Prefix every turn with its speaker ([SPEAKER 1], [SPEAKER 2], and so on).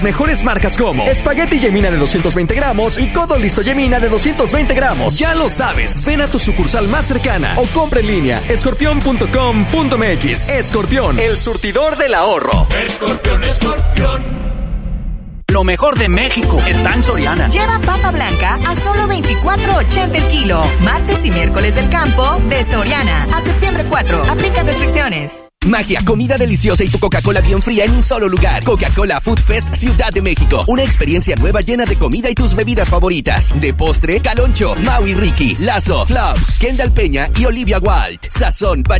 [SPEAKER 1] Mejores marcas como Espagueti Yemina de 220 gramos y Codo Listo Yemina de 220 gramos. Ya lo sabes, ven a tu sucursal más cercana o compra en línea escorpión.com.mx. Escorpión, el surtidor del ahorro.
[SPEAKER 2] Escorpión, escorpión.
[SPEAKER 3] Lo mejor de México está en Soriana.
[SPEAKER 4] Lleva papa blanca a solo $24.80 el kilo. Martes y miércoles del campo de Soriana. A septiembre 4. Aplica restricciones.
[SPEAKER 5] Magia, comida deliciosa y tu Coca-Cola bien fría en un solo lugar. Coca-Cola Food Fest Ciudad de México. Una experiencia nueva llena de comida y tus bebidas favoritas. De postre, Caloncho, Maui Ricky, Lazo, Flops, Kendall Peña y Olivia Wilde. Sazón,